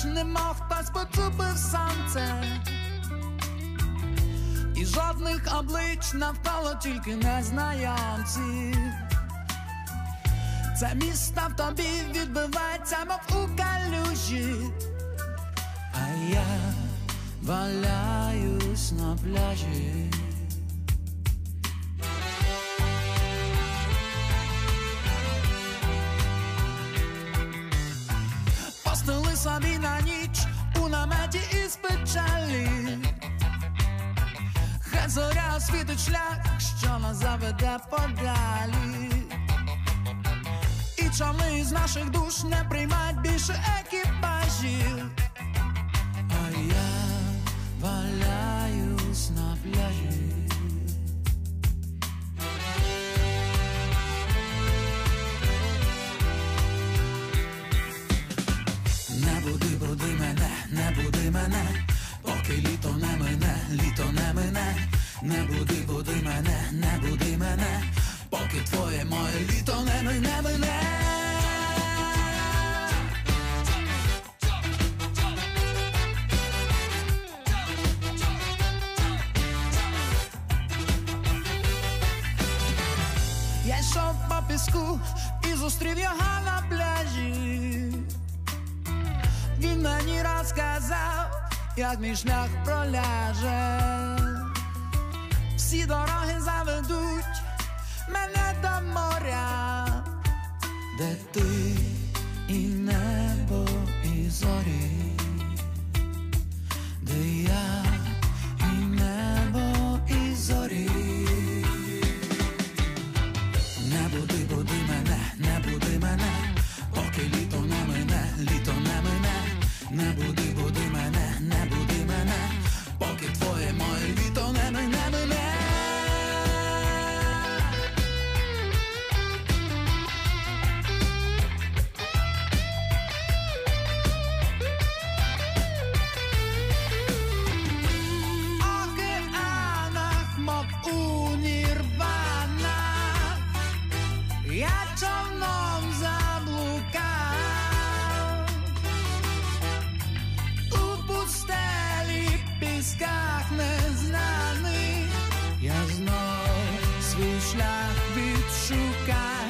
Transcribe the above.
більш нема хтось поцупив сонце. І жодних облич навколо, тільки незнайомці. Це місто в тобі відбивається, мов у калюжі. А я валяюсь на пляжі. Постели собі на ніч у наметі із печалі. Хай зоря освітить шлях, що нас заведе подалі. І човни з наших душ не приймають більше екіпажів. А я валяюсь на пляжі. Не буди мене, не буди мене, поки літо не мине, літо не мине. Не буди мене, не буди мене, поки твоє моє літо не мине. Я йшов по піску і зустрів його на пляжі. Він мені розказав, як мій шлях проляже. Всі дороги заведуть мене до моря, де ти і небо, і зорі, де я і небо, і зорі. Не буди мене, не буди мене, поки літо не мине, літо не мине. Не буди мене, не буди мене, поки твоє моє літо не мине. Океанах, мов у нірванах, я човном заблукав. У пустелі, пісках незнаних, я знов свій шлях відшукав.